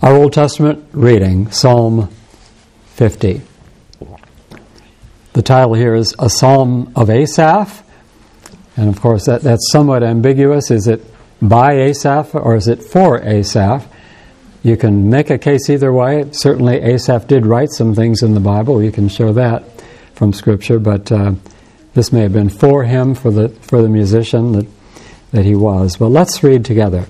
Our Old Testament reading, Psalm 50. The title here is A Psalm of Asaph. And of course, that's somewhat ambiguous. Is it by Asaph or is it for Asaph? You can make a case either way. Certainly Asaph did write some things in the Bible. You can show that from Scripture. But this may have been for him, for the musician that he was. But let's read together.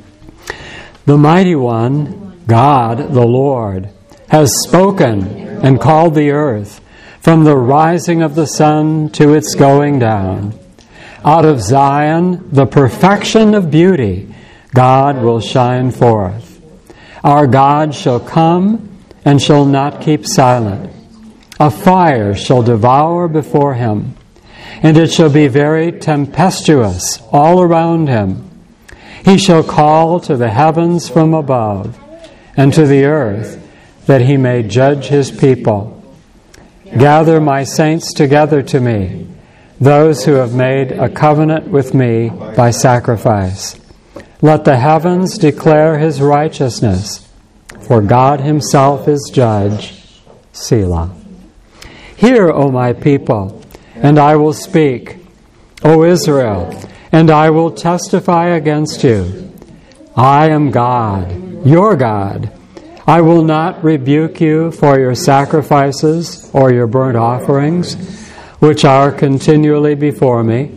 The Mighty One, God the Lord, has spoken and called the earth from the rising of the sun to its going down. Out of Zion, the perfection of beauty, God will shine forth. Our God shall come and shall not keep silent. A fire shall devour before him, and it shall be very tempestuous all around him. He shall call to the heavens from above, and to the earth, that he may judge his people. Gather my saints together to me, those who have made a covenant with me by sacrifice. Let the heavens declare his righteousness, for God himself is judge. Selah. Hear, O my people, and I will speak. O Israel, and I will testify against you. I am God, your God. I will not rebuke you for your sacrifices or your burnt offerings, which are continually before me.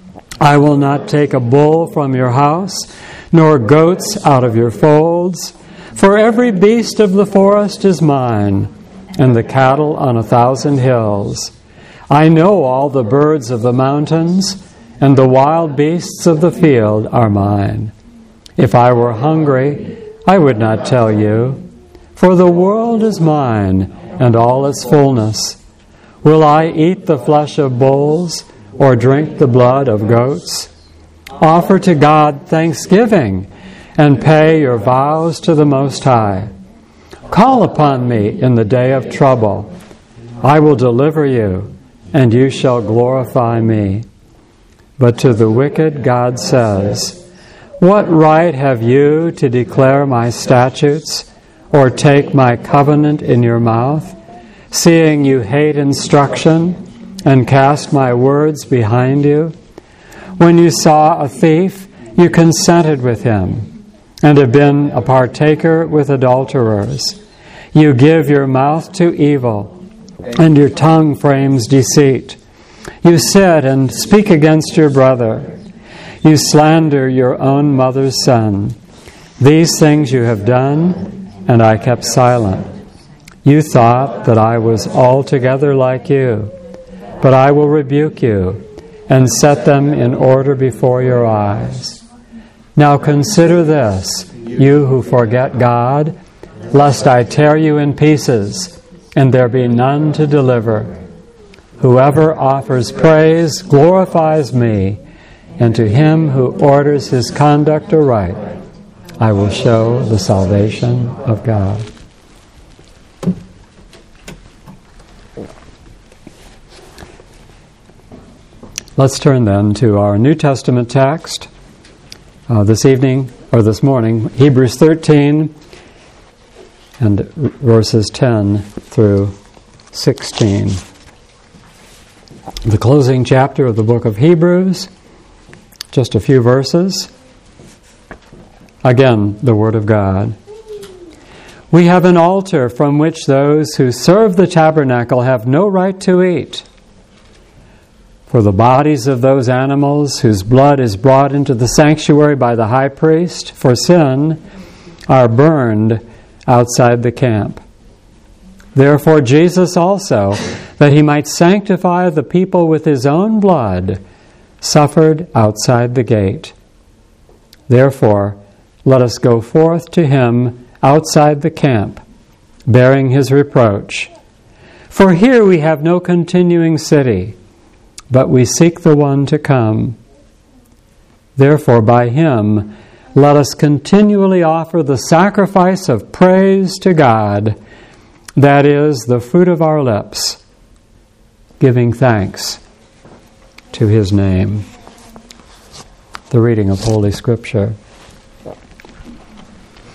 I will not take a bull from your house, nor goats out of your folds. For every beast of the forest is mine, and the cattle on 1,000 hills. I know all the birds of the mountains, and the wild beasts of the field are mine. If I were hungry, I would not tell you, for the world is mine, and all its fullness. Will I eat the flesh of bulls, or drink the blood of goats? Offer to God thanksgiving, and pay your vows to the Most High. Call upon me in the day of trouble. I will deliver you, and you shall glorify me. But to the wicked God says, what right have you to declare my statutes, or take my covenant in your mouth, seeing you hate instruction, and cast my words behind you? When you saw a thief, you consented with him, and have been a partaker with adulterers. You give your mouth to evil, and your tongue frames deceit. You sit and speak against your brother. You slander your own mother's son. These things you have done, and I kept silent. You thought that I was altogether like you, but I will rebuke you and set them in order before your eyes. Now consider this, you who forget God, lest I tear you in pieces, and there be none to deliver. Whoever offers praise glorifies me, and to him who orders his conduct aright, I will show the salvation of God. Let's turn then to our New Testament text this morning, Hebrews 13 and verses 10 through 16. The closing chapter of the book of Hebrews, just a few verses. Again, the Word of God. We have an altar from which those who serve the tabernacle have no right to eat. For the bodies of those animals whose blood is brought into the sanctuary by the high priest for sin are burned outside the camp. Therefore Jesus also, that he might sanctify the people with his own blood, suffered outside the gate. Therefore, let us go forth to him outside the camp, bearing his reproach. For here we have no continuing city, but we seek the one to come. Therefore, by him, let us continually offer the sacrifice of praise to God, that is, the fruit of our lips, giving thanks to his name. The reading of Holy Scripture.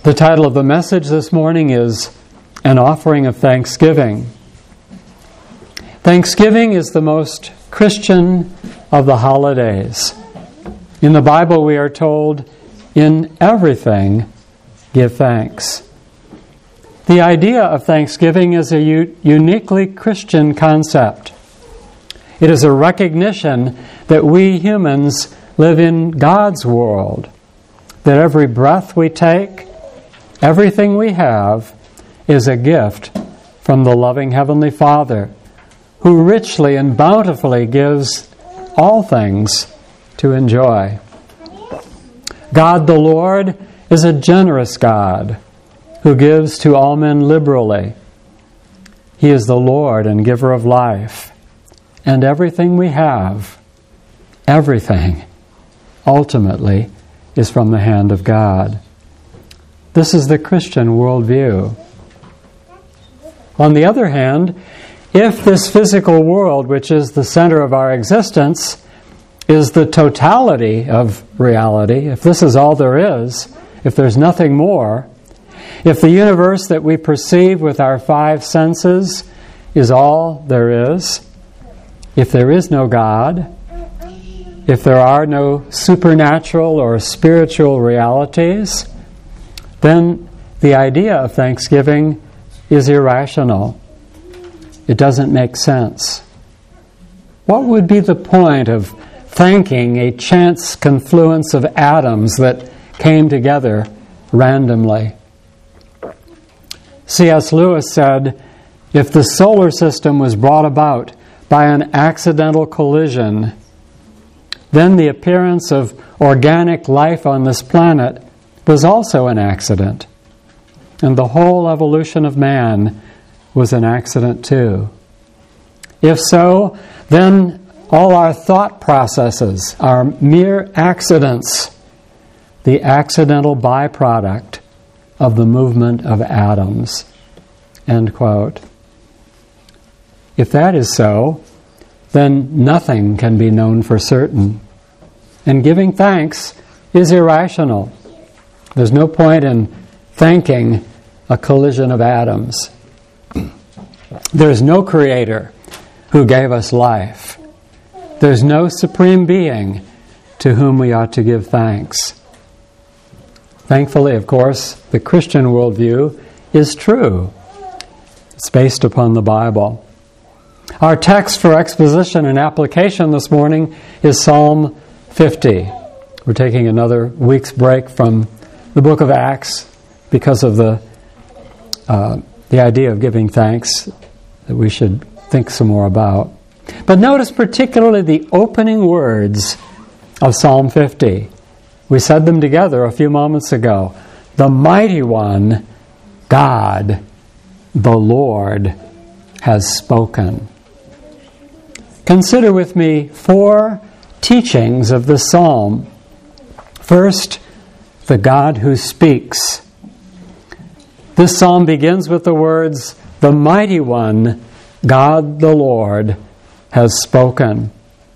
The title of the message this morning is An Offering of Thanksgiving. Thanksgiving is the most Christian of the holidays. In the Bible we are told, in everything, give thanks. The idea of thanksgiving is a uniquely Christian concept. It is a recognition that we humans live in God's world, that every breath we take, everything we have, is a gift from the loving Heavenly Father, who richly and bountifully gives all things to enjoy. God the Lord is a generous God who gives to all men liberally. He is the Lord and giver of life, and everything we have, everything, ultimately, is from the hand of God. This is the Christian worldview. On the other hand, if this physical world, which is the center of our existence, is the totality of reality, if this is all there is, if there's nothing more, if the universe that we perceive with our five senses is all there is, if there is no God, if there are no supernatural or spiritual realities, then the idea of thanksgiving is irrational. It doesn't make sense. What would be the point of thanking a chance confluence of atoms that came together randomly? C.S. Lewis said, if the solar system was brought about by an accidental collision, then the appearance of organic life on this planet was also an accident. And the whole evolution of man was an accident too. If so, then all our thought processes are mere accidents, the accidental byproduct of the movement of atoms. End quote. If that is so, then nothing can be known for certain. And giving thanks is irrational. There's no point in thanking a collision of atoms. There's no creator who gave us life. There's no supreme being to whom we ought to give thanks. Thankfully, of course, the Christian worldview is true. It's based upon the Bible. Our text for exposition and application this morning is Psalm 50. We're taking another week's break from the book of Acts because of the idea of giving thanks that we should think some more about. But notice particularly the opening words of Psalm 50. We said them together a few moments ago. The mighty one, God, the Lord, has spoken. Consider with me 4 teachings of this psalm. First, the God who speaks. This psalm begins with the words, the mighty one, God the Lord, has spoken.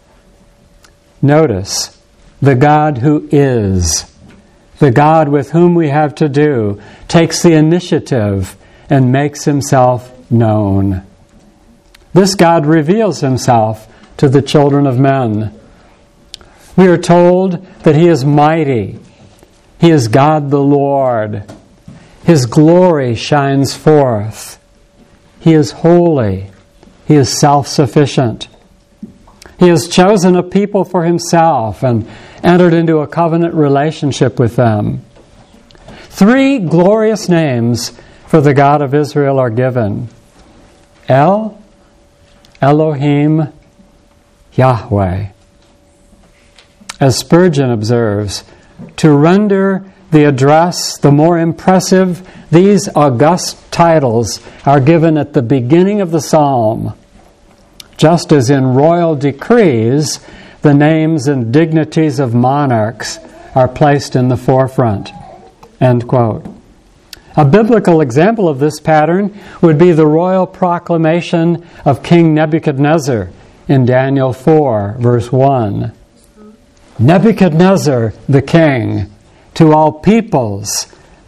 Notice, the God who is, the God with whom we have to do, takes the initiative and makes himself known. This God reveals himself to the children of men. We are told that he is mighty. He is God the Lord. His glory shines forth. He is holy. He is self-sufficient. He has chosen a people for himself and entered into a covenant relationship with them. 3 glorious names for the God of Israel are given. El, Elohim, Yahweh. As Spurgeon observes, to render the address the more impressive, these august titles are given at the beginning of the psalm, just as in royal decrees the names and dignities of monarchs are placed in the forefront. End quote. A biblical example of this pattern would be the royal proclamation of King Nebuchadnezzar in Daniel 4, verse 1. Nebuchadnezzar, the king, to all peoples,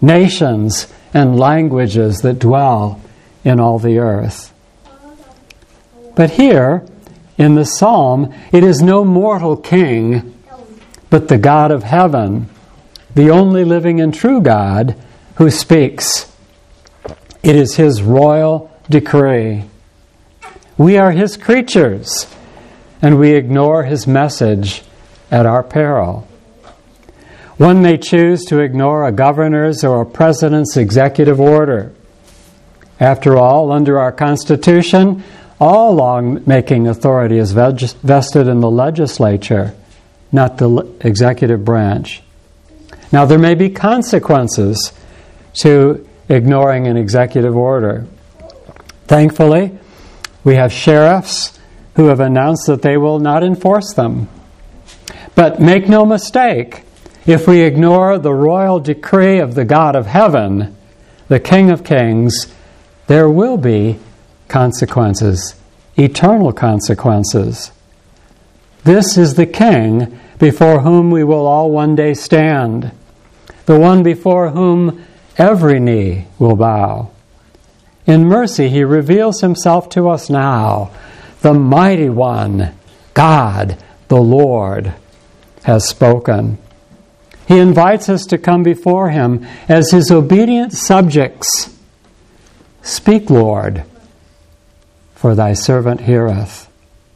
nations and languages that dwell in all the earth. But here, in the psalm, it is no mortal king, but the God of heaven, the only living and true God, who speaks. It is His royal decree. We are His creatures, and we ignore His message at our peril. One may choose to ignore a governor's or a president's executive order. After all, under our Constitution, all law-making authority is vested in the legislature, not the executive branch. Now, there may be consequences to ignoring an executive order. Thankfully, we have sheriffs who have announced that they will not enforce them. But make no mistake, if we ignore the royal decree of the God of heaven, the King of Kings, there will be consequences, eternal consequences. This is the King before whom we will all one day stand, the one before whom every knee will bow. In mercy, He reveals Himself to us now. The Mighty One, God, the Lord, has spoken. He invites us to come before Him as His obedient subjects. Speak, Lord, for Thy servant heareth.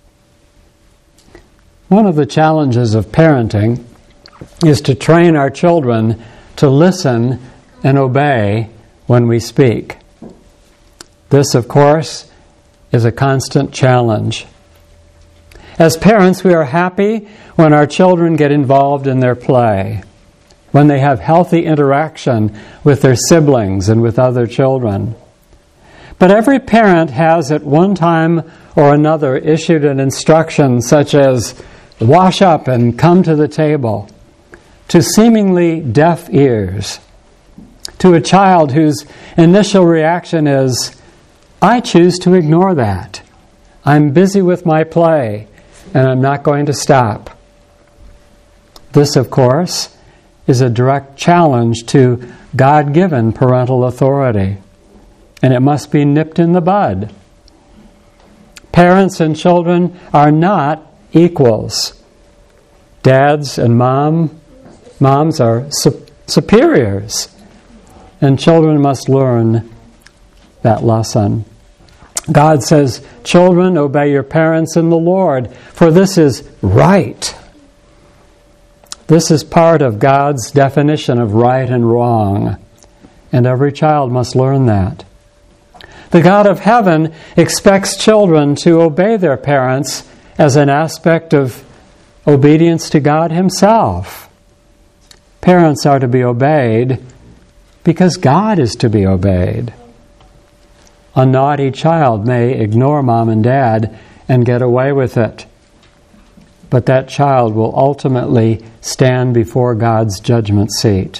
One of the challenges of parenting is to train our children to listen and obey when we speak. This, of course, is a constant challenge. As parents, we are happy when our children get involved in their play, when they have healthy interaction with their siblings and with other children. But every parent has at one time or another issued an instruction such as, wash up and come to the table, to seemingly deaf ears, to a child whose initial reaction is, I choose to ignore that. I'm busy with my play, and I'm not going to stop. This, of course, is a direct challenge to God-given parental authority, and it must be nipped in the bud. Parents and children are not equals. Dads and moms are superiors, and children must learn that lesson. God says, children, obey your parents in the Lord, for this is right. This is part of God's definition of right and wrong, and every child must learn that. The God of heaven expects children to obey their parents as an aspect of obedience to God Himself. Parents are to be obeyed because God is to be obeyed. A naughty child may ignore mom and dad and get away with it, but that child will ultimately stand before God's judgment seat.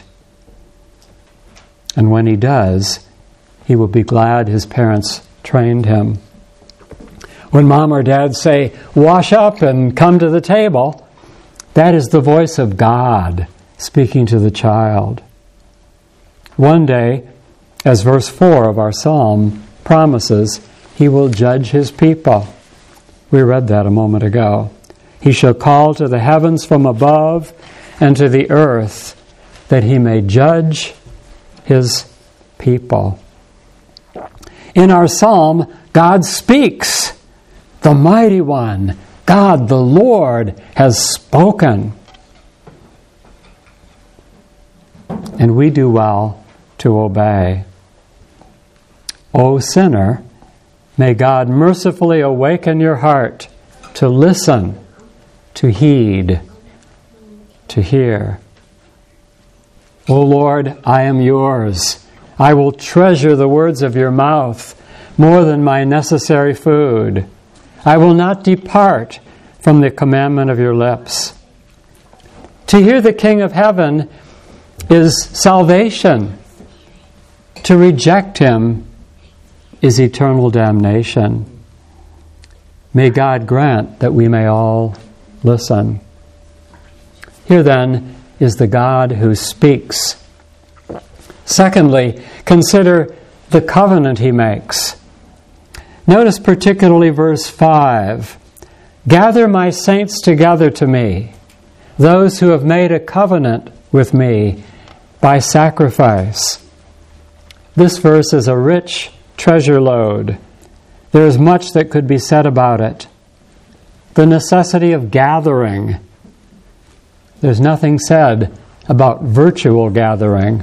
And when he does, he will be glad his parents trained him. When mom or dad say, wash up and come to the table, that is the voice of God speaking to the child. One day, as verse 4 of our psalm promises, He will judge His people. We read that a moment ago. He shall call to the heavens from above and to the earth that He may judge His people. In our psalm, God speaks. The Mighty One, God the Lord, has spoken. And we do well to obey. O sinner, may God mercifully awaken your heart to listen, to heed, to hear. O Lord, I am yours. I will treasure the words of your mouth more than my necessary food. I will not depart from the commandment of your lips. To hear the King of Heaven is salvation. To reject Him is eternal damnation. May God grant that we may all listen. Here then is the God who speaks. Secondly, consider the covenant he makes. Notice particularly verse 5. Gather my saints together to me, those who have made a covenant with me by sacrifice. This verse is a rich treasure lode. There is much that could be said about it. The necessity of gathering. There's nothing said about virtual gathering.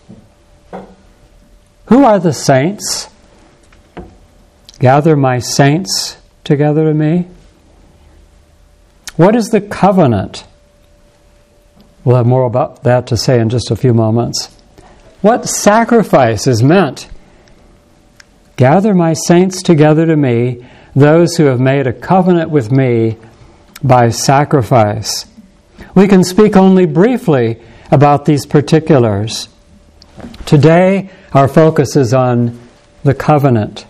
Who are the saints? Gather my saints together to me. What is the covenant? We'll have more about that to say in just a few moments. What sacrifice is meant? Gather my saints together to me, those who have made a covenant with me by sacrifice. We can speak only briefly about these particulars. Today, our focus is on the covenant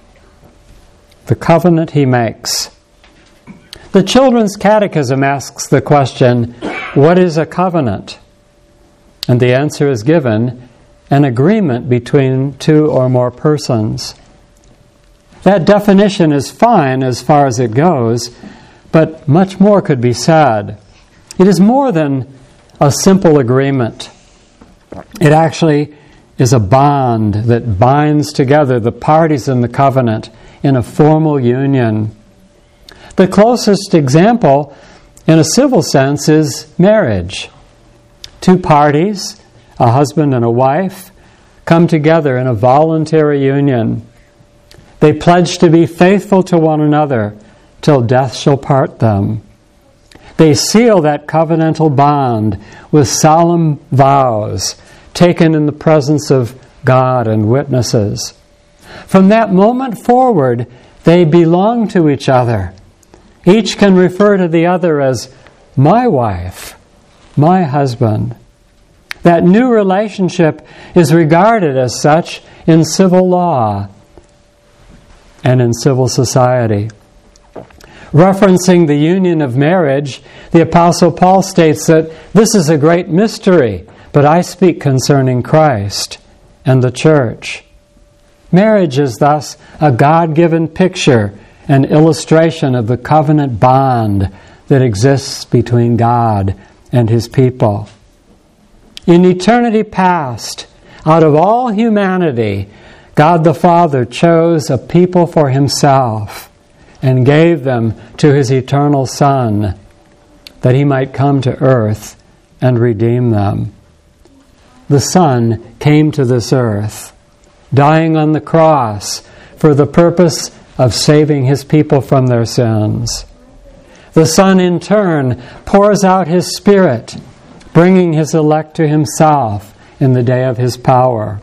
he makes. The Children's Catechism asks the question, what is a covenant? And the answer is given, an agreement between two or more persons. That definition is fine as far as it goes, but much more could be said. It is more than a simple agreement. It actually is a bond that binds together the parties in the covenant in a formal union. The closest example, in a civil sense, is marriage. Two parties, a husband and a wife, come together in a voluntary union. They pledge to be faithful to one another till death shall part them. They seal that covenantal bond with solemn vows taken in the presence of God and witnesses. From that moment forward, they belong to each other. Each can refer to the other as my wife, my husband. That new relationship is regarded as such in civil law and in civil society. Referencing the union of marriage, the Apostle Paul states that this is a great mystery, but I speak concerning Christ and the church. Marriage is thus a God-given picture, an illustration of the covenant bond that exists between God and His people. In eternity past, out of all humanity, God the Father chose a people for Himself and gave them to His eternal Son, that He might come to earth and redeem them. The Son came to this earth, dying on the cross for the purpose of saving His people from their sins. The Son, in turn, pours out His Spirit, bringing His elect to Himself in the day of His power.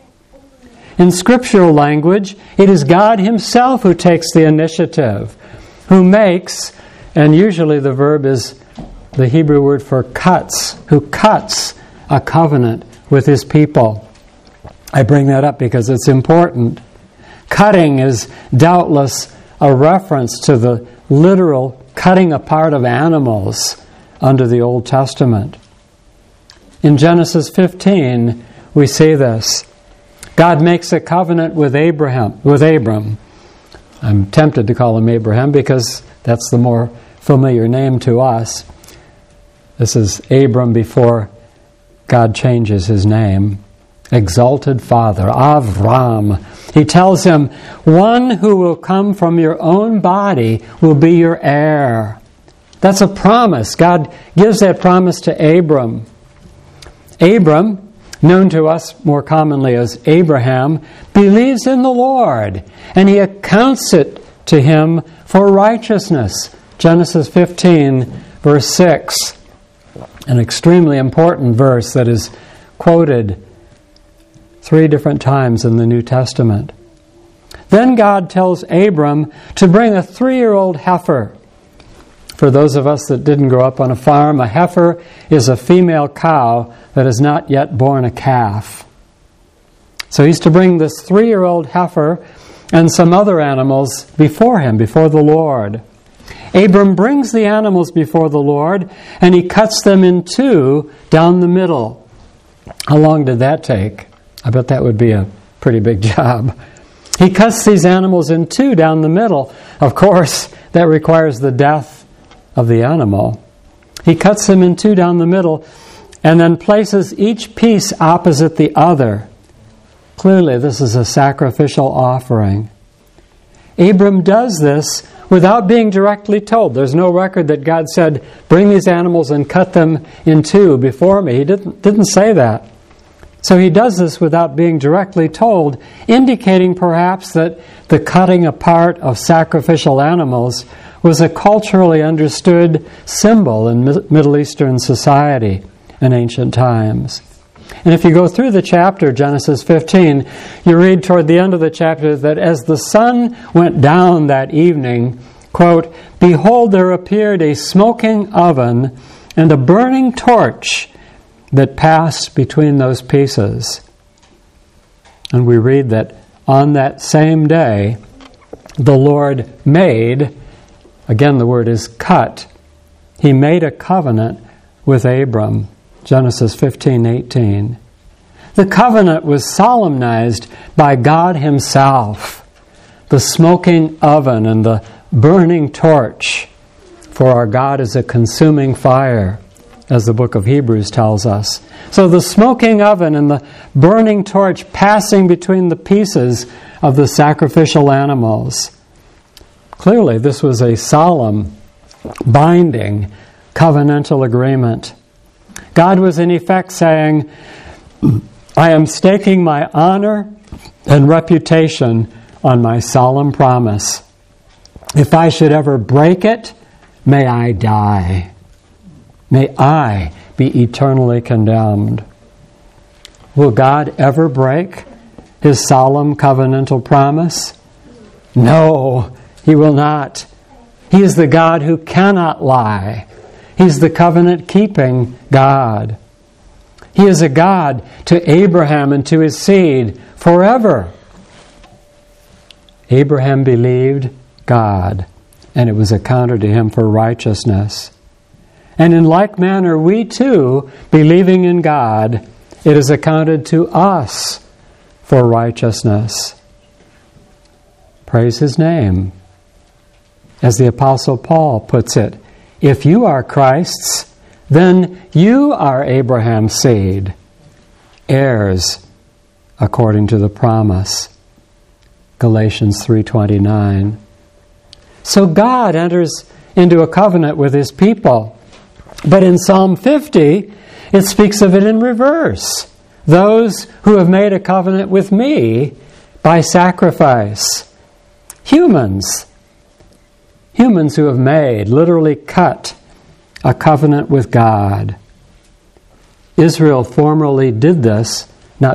In scriptural language, it is God Himself who takes the initiative, who makes, and usually the verb is the Hebrew word for cuts, who cuts a covenant with His people. I bring that up because it's important. Cutting is doubtless a reference to the literal cutting apart of animals under the Old Testament. In Genesis 15, we see this. God makes a covenant with Abram. I'm tempted to call him Abraham because that's the more familiar name to us. This is Abram before God changes his name. Exalted Father, Avram. He tells him, one who will come from your own body will be your heir. That's a promise. God gives that promise to Abram. Abram, known to us more commonly as Abraham, believes in the Lord, and He accounts it to him for righteousness. Genesis 15, verse 6. An extremely important verse that is quoted 3 different times in the New Testament. Then God tells Abram to bring a 3-year-old heifer. For those of us that didn't grow up on a farm, a heifer is a female cow that has not yet born a calf. So he's to bring this 3-year-old heifer and some other animals before him, before the Lord. Abram brings the animals before the Lord, and he cuts them in 2 down the middle. How long did that take? I bet that would be a pretty big job. He cuts these animals in two down the middle. Of course, that requires the death of the animal. He cuts them in two down the middle and then places each piece opposite the other. Clearly, this is a sacrificial offering. Abram does this without being directly told. There's no record that God said, bring these animals and cut them in two before me. He didn't say that. So he does this without being directly told, indicating perhaps that the cutting apart of sacrificial animals was a culturally understood symbol in Middle Eastern society in ancient times. And if you go through the chapter, Genesis 15, you read toward the end of the chapter that as the sun went down that evening, quote, behold, there appeared a smoking oven and a burning torch that passed between those pieces. And we read that on that same day, the Lord made, again the word is cut, He made a covenant with Abram. Genesis 15:18. The covenant was solemnized by God Himself. The smoking oven and the burning torch, for our God is a consuming fire, as the book of Hebrews tells us. So the smoking oven and the burning torch passing between the pieces of the sacrificial animals. Clearly, this was a solemn, binding, covenantal agreement. God was in effect saying, I am staking my honor and reputation on my solemn promise. If I should ever break it, may I die. May I be eternally condemned. Will God ever break His solemn covenantal promise? No, He will not. He is the God who cannot lie. He's the covenant-keeping God. He is a God to Abraham and to his seed forever. Abraham believed God, and it was accounted to him for righteousness. And in like manner, we too, believing in God, it is accounted to us for righteousness. Praise His name. As the Apostle Paul puts it, if you are Christ's, then you are Abraham's seed, heirs according to the promise. Galatians 3:29. So God enters into a covenant with His people. But in Psalm 50, it speaks of it in reverse. Those who have made a covenant with me by sacrifice. Humans who have made, literally cut, a covenant with God. Israel formally did this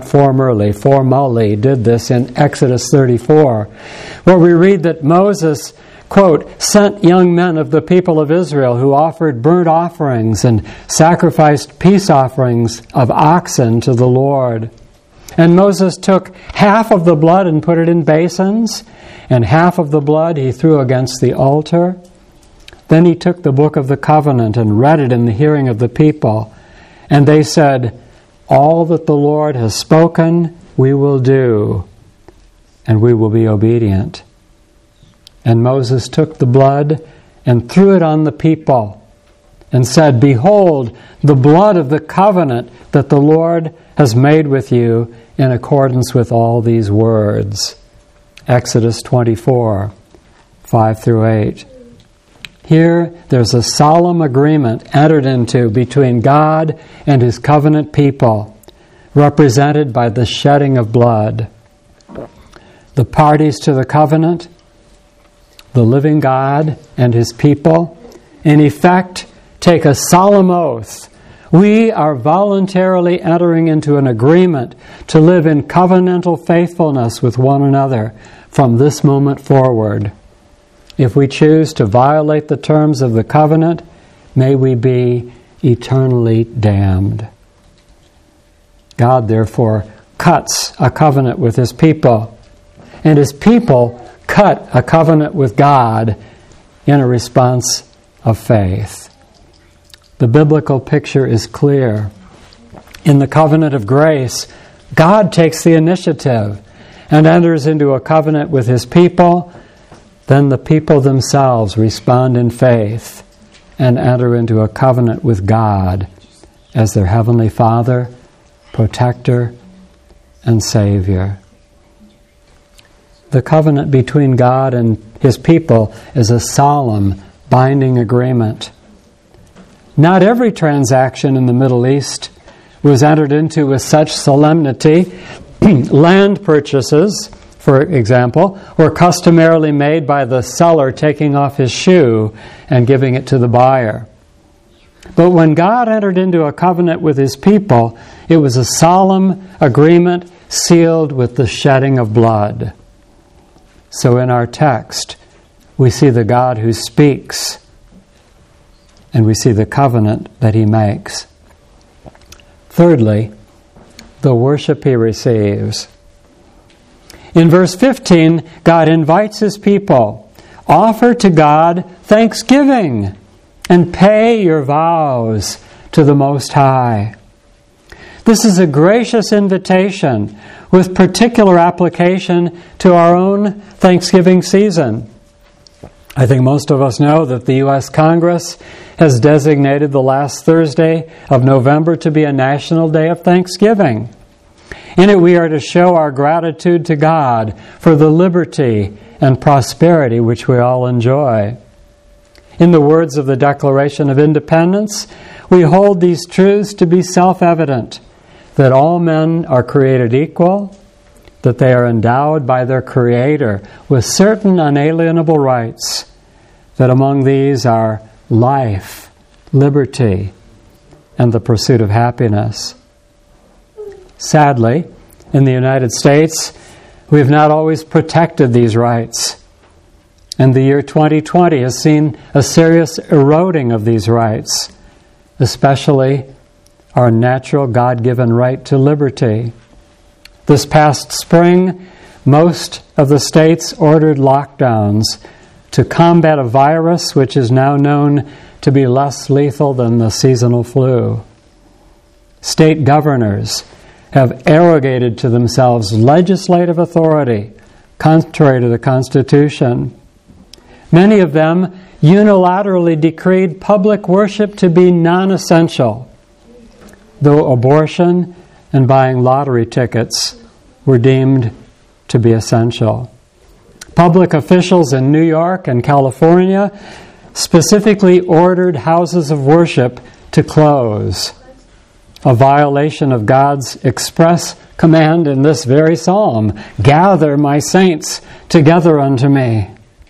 in Exodus 34, where we read that Moses, quote, sent young men of the people of Israel who offered burnt offerings and sacrificed peace offerings of oxen to the Lord. And Moses took half of the blood and put it in basins, and half of the blood he threw against the altar. Then he took the book of the covenant and read it in the hearing of the people. And they said, all that the Lord has spoken, we will do, and we will be obedient. And Moses took the blood and threw it on the people and said, behold, the blood of the covenant that the Lord has made with you in accordance with all these words. Exodus 24, 5-8. Here, there's a solemn agreement entered into between God and His covenant people, represented by the shedding of blood. The parties to the covenant, the living God and His people, in effect, take a solemn oath. We are voluntarily entering into an agreement to live in covenantal faithfulness with one another from this moment forward. If we choose to violate the terms of the covenant, may we be eternally damned. God, therefore, cuts a covenant with His people, and His people cut a covenant with God in a response of faith. The biblical picture is clear. In the covenant of grace, God takes the initiative and enters into a covenant with His people. Then the people themselves respond in faith and enter into a covenant with God as their Heavenly Father, Protector, and Savior. The covenant between God and His people is a solemn, binding agreement. Not every transaction in the Middle East was entered into with such solemnity. Land purchases, for example, were customarily made by the seller taking off his shoe and giving it to the buyer. But when God entered into a covenant with His people, it was a solemn agreement sealed with the shedding of blood. So in our text, we see the God who speaks, and we see the covenant that He makes. Thirdly, the worship He receives. In verse 15, God invites His people, offer to God thanksgiving and pay your vows to the Most High. This is a gracious invitation with particular application to our own Thanksgiving season. I think most of us know that the U.S. Congress has designated the last Thursday of November to be a national day of Thanksgiving. In it, we are to show our gratitude to God for the liberty and prosperity which we all enjoy. In the words of the Declaration of Independence, we hold these truths to be self-evident, that all men are created equal, that they are endowed by their Creator with certain unalienable rights, that among these are life, liberty, and the pursuit of happiness. Sadly, in the United States, we have not always protected these rights. And the year 2020 has seen a serious eroding of these rights, especially our natural God-given right to liberty. This past spring, most of the states ordered lockdowns to combat a virus which is now known to be less lethal than the seasonal flu. State governors have arrogated to themselves legislative authority, contrary to the Constitution. Many of them unilaterally decreed public worship to be non-essential, though abortion and buying lottery tickets were deemed to be essential. Public officials in New York and California specifically ordered houses of worship to close, a violation of God's express command in this very psalm, "Gather my saints together unto me."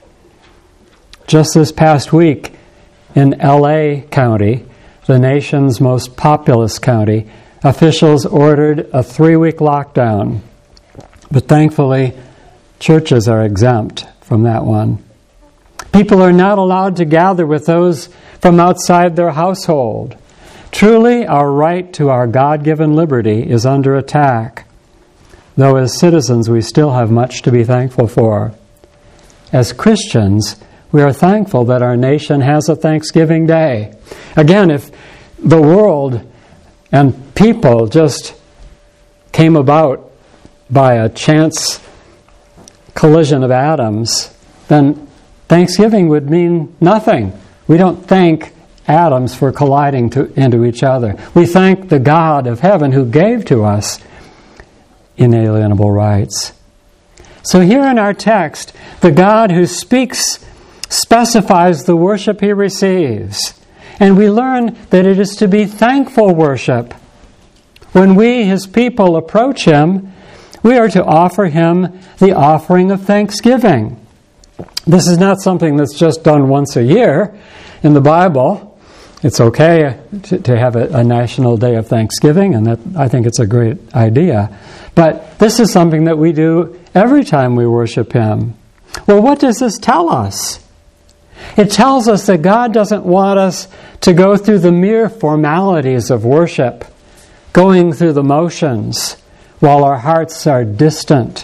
Just this past week in LA County, the nation's most populous county, officials ordered a 3-week lockdown. But thankfully, churches are exempt from that one. People are not allowed to gather with those from outside their household. Truly, our right to our God-given liberty is under attack, though as citizens we still have much to be thankful for. As Christians, we are thankful that our nation has a Thanksgiving Day. Again, if the world and people just came about by a chance collision of atoms, then Thanksgiving would mean nothing. We don't thank atoms for colliding into each other. We thank the God of heaven who gave to us inalienable rights. So here in our text, the God who speaks specifies the worship He receives. And we learn that it is to be thankful worship. When we, His people, approach Him, we are to offer Him the offering of thanksgiving. This is not something that's just done once a year in the Bible. It's okay to have a national day of Thanksgiving, and that I think it's a great idea. But this is something that we do every time we worship Him. Well, what does this tell us? It tells us that God doesn't want us to go through the mere formalities of worship, going through the motions, while our hearts are distant.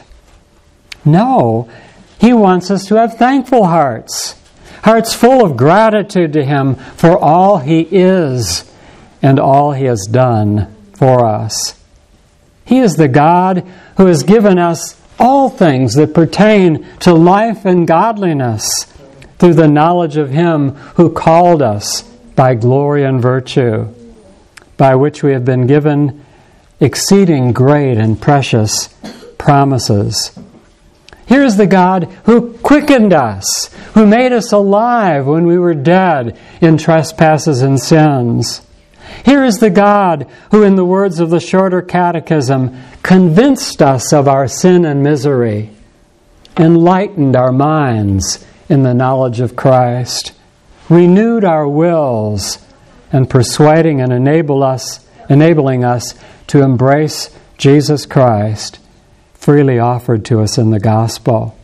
No, He wants us to have thankful hearts. Hearts full of gratitude to Him for all He is and all He has done for us. He is the God who has given us all things that pertain to life and godliness through the knowledge of Him who called us by glory and virtue, by which we have been given exceeding great and precious promises. Here is the God who quickened us, who made us alive when we were dead in trespasses and sins. Here is the God who, in the words of the Shorter Catechism, convinced us of our sin and misery, enlightened our minds in the knowledge of Christ, renewed our wills, and persuading and enabling us to embrace Jesus Christ, freely offered to us in the gospel.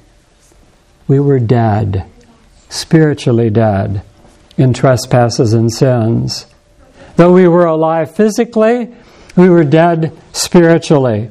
We were dead, spiritually dead, in trespasses and sins. Though we were alive physically, we were dead spiritually.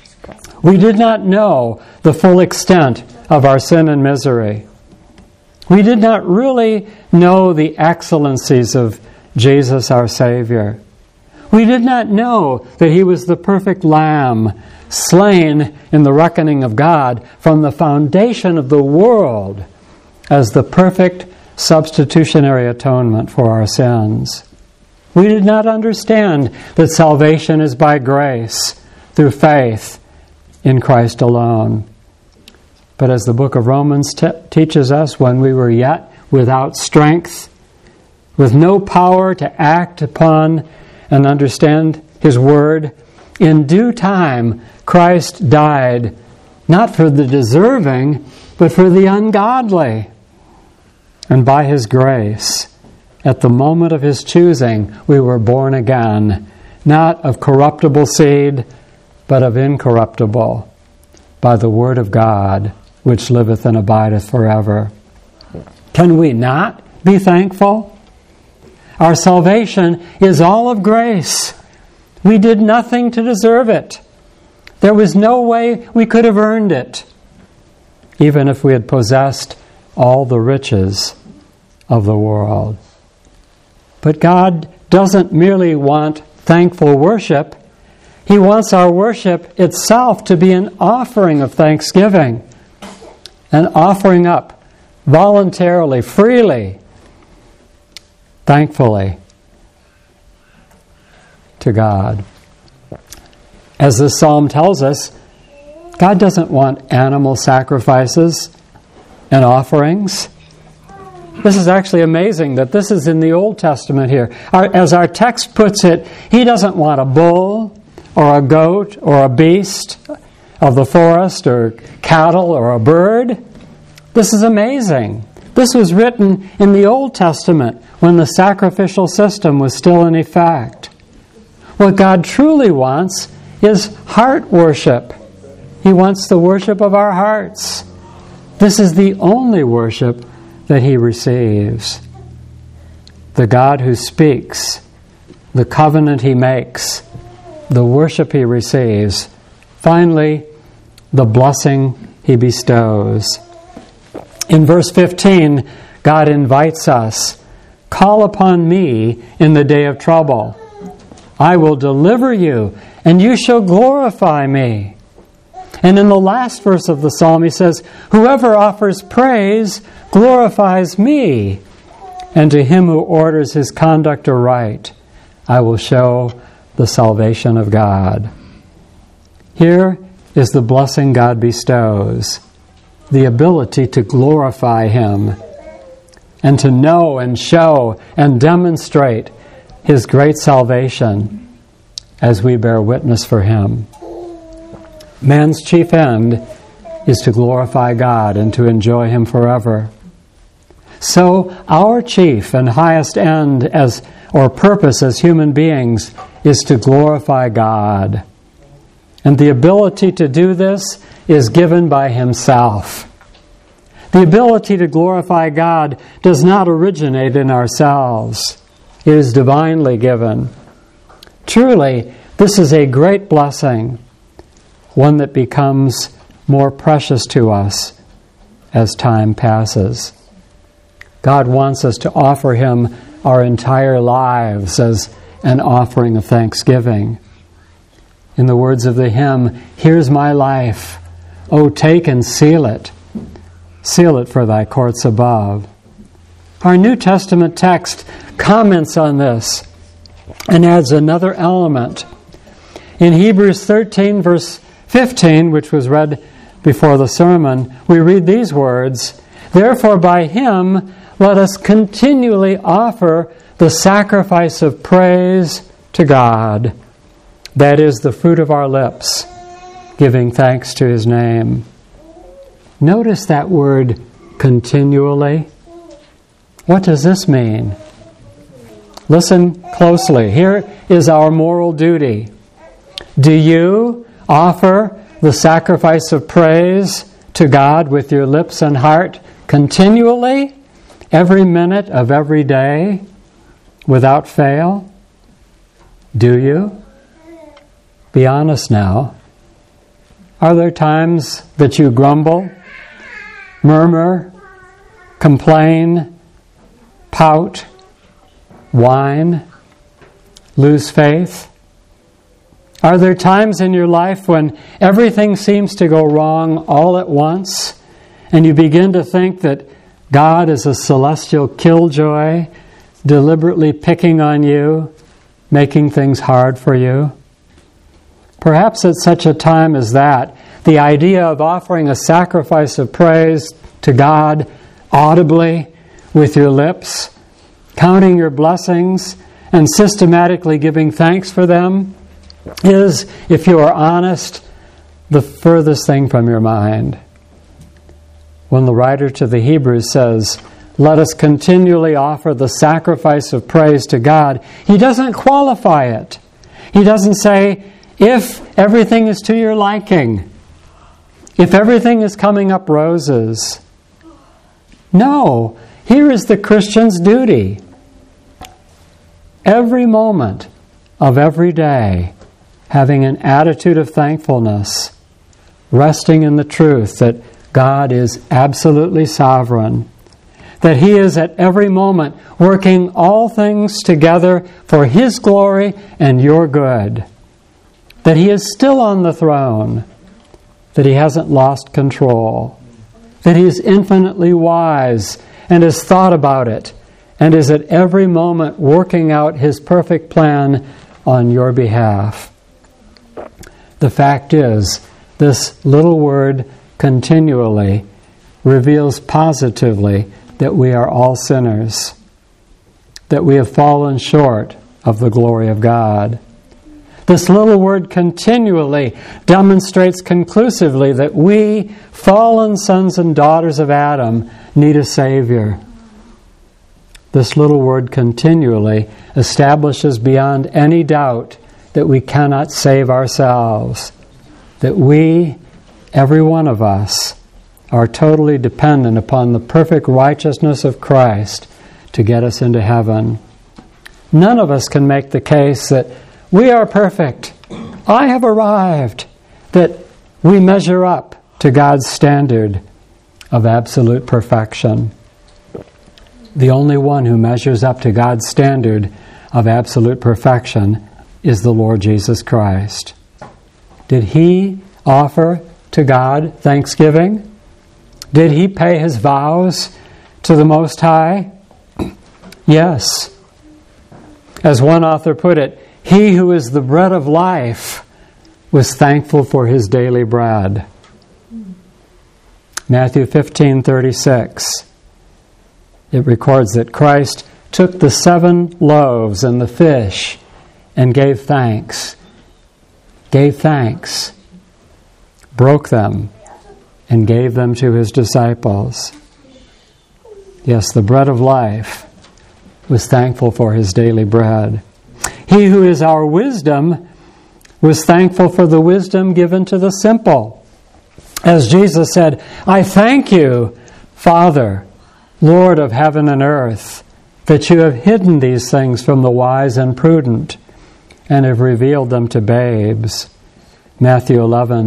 We did not know the full extent of our sin and misery. We did not really know the excellencies of Jesus our Savior. We did not know that He was the perfect Lamb, slain in the reckoning of God from the foundation of the world as the perfect substitutionary atonement for our sins. We did not understand that salvation is by grace, through faith in Christ alone. But as the book of Romans teaches us, when we were yet without strength, with no power to act upon and understand His Word, in due time Christ died, not for the deserving, but for the ungodly. And by His grace, at the moment of His choosing, we were born again, not of corruptible seed, but of incorruptible, by the Word of God, which liveth and abideth forever. Can we not be thankful? Our salvation is all of grace. We did nothing to deserve it. There was no way we could have earned it, even if we had possessed all the riches of the world. But God doesn't merely want thankful worship. He wants our worship itself to be an offering of thanksgiving, an offering up voluntarily, freely, thankfully to God. As this psalm tells us, God doesn't want animal sacrifices and offerings. This is actually amazing that this is in the Old Testament here. As our text puts it, He doesn't want a bull or a goat or a beast of the forest or cattle or a bird. This is amazing. This was written in the Old Testament when the sacrificial system was still in effect. What God truly wants is heart worship. He wants the worship of our hearts. This is the only worship that He receives. The God who speaks, the covenant He makes, the worship He receives, finally, the blessing He bestows. In verse 15, God invites us, "Call upon me in the day of trouble. I will deliver you, and you shall glorify me." And in the last verse of the psalm, He says, "Whoever offers praise glorifies me, and to him who orders his conduct aright, I will show the salvation of God." Here is the blessing God bestows, the ability to glorify Him and to know and show and demonstrate His great salvation as we bear witness for Him. Man's chief end is to glorify God and to enjoy Him forever. So our chief and highest end or purpose as human beings is to glorify God. And the ability to do this is given by Himself. The ability to glorify God does not originate in ourselves. It is divinely given. Truly, this is a great blessing, one that becomes more precious to us as time passes. God wants us to offer Him our entire lives as an offering of thanksgiving. In the words of the hymn, "Here's my life. Oh, take and seal it. Seal it for thy courts above." Our New Testament text comments on this and adds another element. In Hebrews 13, verse 15, which was read before the sermon, we read these words, "Therefore by him let us continually offer the sacrifice of praise to God, that is the fruit of our lips, giving thanks to his name." Notice that word continually. What does this mean? Listen closely. Here is our moral duty. Do you offer the sacrifice of praise to God with your lips and heart continually, every minute of every day, without fail? Do you? Be honest now. Are there times that you grumble, murmur, complain, pout, whine, lose faith? Are there times in your life when everything seems to go wrong all at once and you begin to think that God is a celestial killjoy, deliberately picking on you, making things hard for you? Perhaps at such a time as that, the idea of offering a sacrifice of praise to God audibly with your lips, counting your blessings, and systematically giving thanks for them is, if you are honest, the furthest thing from your mind. When the writer to the Hebrews says, "Let us continually offer the sacrifice of praise to God," he doesn't qualify it. He doesn't say, if everything is to your liking, if everything is coming up roses. No, here is the Christian's duty. Every moment of every day, having an attitude of thankfulness, resting in the truth that God is absolutely sovereign, that He is at every moment working all things together for His glory and your good, that He is still on the throne, that He hasn't lost control, that He is infinitely wise and has thought about it and is at every moment working out His perfect plan on your behalf. The fact is, this little word continually reveals positively that we are all sinners, that we have fallen short of the glory of God. This little word continually demonstrates conclusively that we, fallen sons and daughters of Adam, need a Savior. This little word continually establishes beyond any doubt that we cannot save ourselves, that we, every one of us, are totally dependent upon the perfect righteousness of Christ to get us into heaven. None of us can make the case that we are perfect, I have arrived, that we measure up to God's standard of absolute perfection. The only one who measures up to God's standard of absolute perfection is the Lord Jesus Christ. Did He offer to God thanksgiving? Did He pay His vows to the Most High? Yes. As one author put it, He who is the bread of life was thankful for His daily bread. Matthew 15:36. It records that Christ took the 7 loaves and the fish and gave thanks, broke them, and gave them to His disciples. Yes, the bread of life was thankful for His daily bread. He who is our wisdom was thankful for the wisdom given to the simple. As Jesus said, "I thank you, Father, Lord of heaven and earth, that you have hidden these things from the wise and prudent and have revealed them to babes." Matthew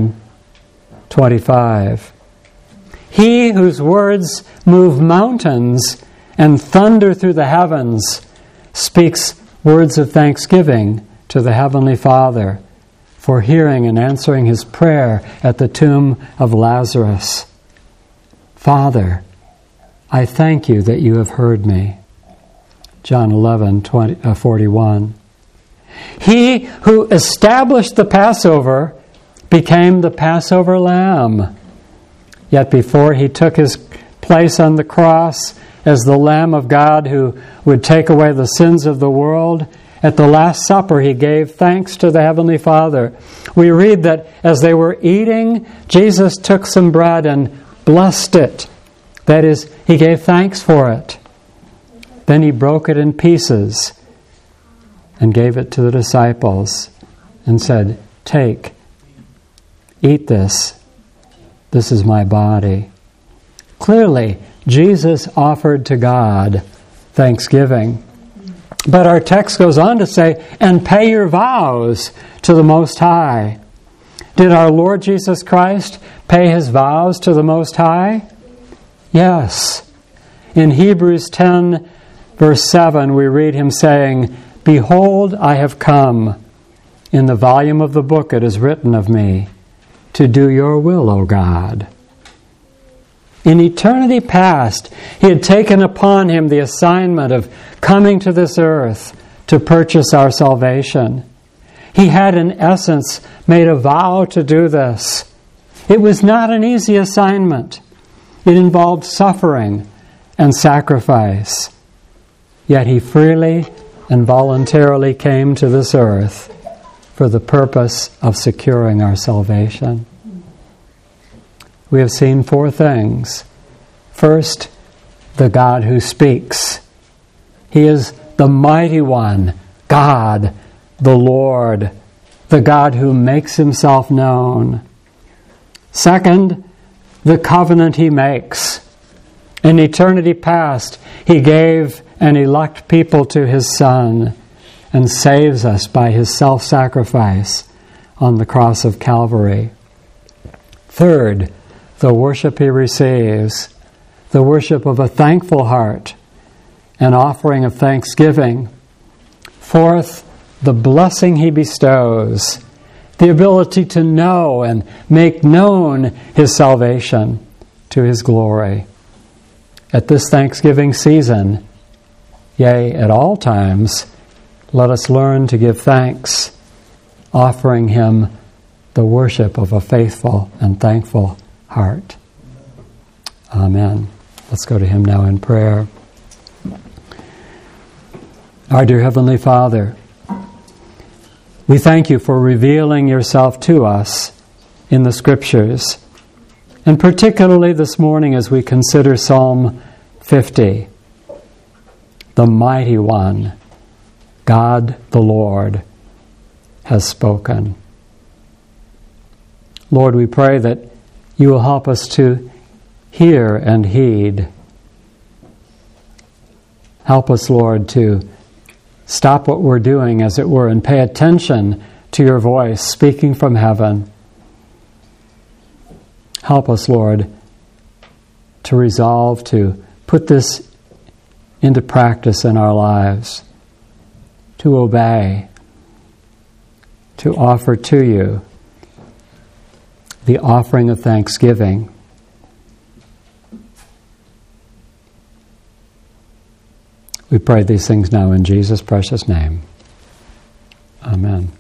11:25. He whose words move mountains and thunder through the heavens speaks words of thanksgiving to the Heavenly Father for hearing and answering his prayer at the tomb of Lazarus. Father, I thank you that you have heard me. John 11:41. He who established the Passover became the Passover lamb. Yet before he took his place on the cross as the Lamb of God who would take away the sins of the world, at the Last Supper he gave thanks to the Heavenly Father. We read that as they were eating, Jesus took some bread and blessed it. That is, he gave thanks for it. Then he broke it in pieces and gave it to the disciples and said, "Take, eat this. This is my body." Clearly, Jesus offered to God thanksgiving. But our text goes on to say, "And pay your vows to the Most High." Did our Lord Jesus Christ pay his vows to the Most High? Yes. In Hebrews 10, verse 7, we read him saying, "Behold, I have come. In the volume of the book it is written of me, to do your will, O God." In eternity past, he had taken upon him the assignment of coming to this earth to purchase our salvation. He had, in essence, made a vow to do this. It was not an easy assignment. It involved suffering and sacrifice. Yet he freely and voluntarily came to this earth for the purpose of securing our salvation. We have seen four things. First, the God who speaks. He is the mighty one, God, the Lord, the God who makes himself known. Second, the covenant he makes. In eternity past, he gave an elect people to his Son and saves us by his self-sacrifice on the cross of Calvary. Third, the worship he receives, the worship of a thankful heart, an offering of thanksgiving. Fourth, the blessing he bestows, the ability to know and make known his salvation to his glory. At this Thanksgiving season, yea, at all times, let us learn to give thanks, offering him the worship of a faithful and thankful heart. Amen. Let's go to him now in prayer. Our dear Heavenly Father, we thank you for revealing yourself to us in the Scriptures, and particularly this morning as we consider Psalm 50. The mighty one, God the Lord, has spoken. Lord, we pray that you will help us to hear and heed. Help us, Lord, to stop what we're doing, as it were, and pay attention to your voice speaking from heaven. Help us, Lord, to resolve to put this into practice in our lives, to obey, to offer to you the offering of thanksgiving. We pray these things now in Jesus' precious name. Amen.